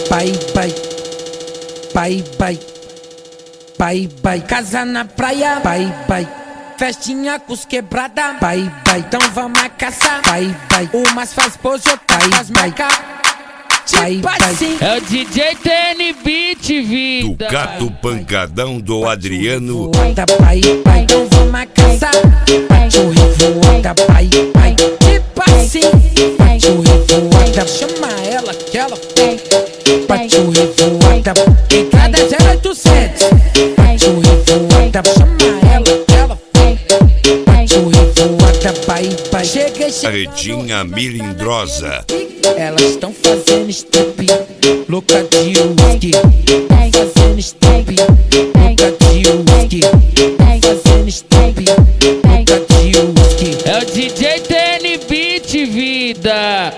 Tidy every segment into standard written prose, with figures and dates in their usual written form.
Pai, pai, pai, pai, pai, pai, casa na praia, pai, pai, festinha com os quebrada, pai, pai, então vamos a caçar, pai, pai, umas faz pose, outras faz marca, pai, pai, é o DJ TN Beat, vida. Do Gato Pancadão do Adriano. voada, pai, pai, então vamos a caçar, cachorro voada, pai, pai, tipo assim, cachorro voada, chama ela que ela tem, cachorro voada, entrada 0800, cachorro voada, chama ela que ela tem, cachorro voada, pai, pai, chega Retinha Milindrosa. elas estão fazendo step, louca de whisky, fazendo step, louca de whisky, fazendo step, louca de whisky. É o DJ TN Beat, vida.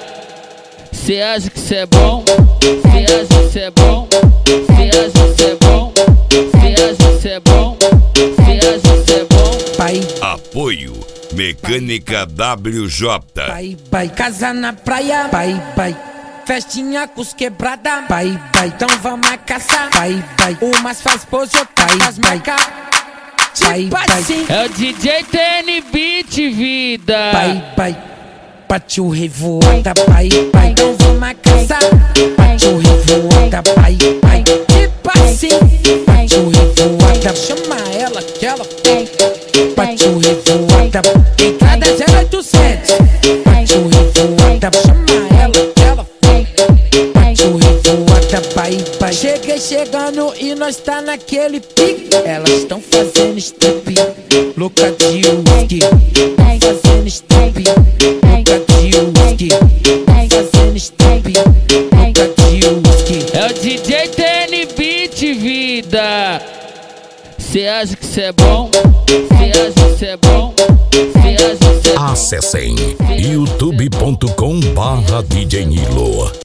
Cê acha que cê é bom? Cê acha que cê é bom? Cê acha que cê é bom? Cê acha que cê é bom? Cê acha que cê é bom? Pai, Apoio Mecânica WJ. pai, pai, casa na praia, pai, pai, festinha com os quebrada, pai, pai, então vamos a caçar, pai, pai, umas faz pose, outras faz marca, pai, pai, É o DJ TN Beat, vida. pai, pai, partiu revoada, pai, pai, então vamos a caçar, partiu revoada, pai, pai, tipo assim, partiu revoada, chama ela que ela tem, partiu revoada, entrada 0800, partiu revoada, chama ela que ela tem, partiu revoada, pai, pai, cheguei chegando e nós tá naquele pique, elas estão fazendo step, louca de whisky, fazendo step, louca de whisky, fazendo step, louca de whisky. É o DJ TN Beat, vida. Cê acha que cê é bom? Cê acha que cê é bom? Cê acha que cê é bom? Acessem youtube.com/DJ Nilo.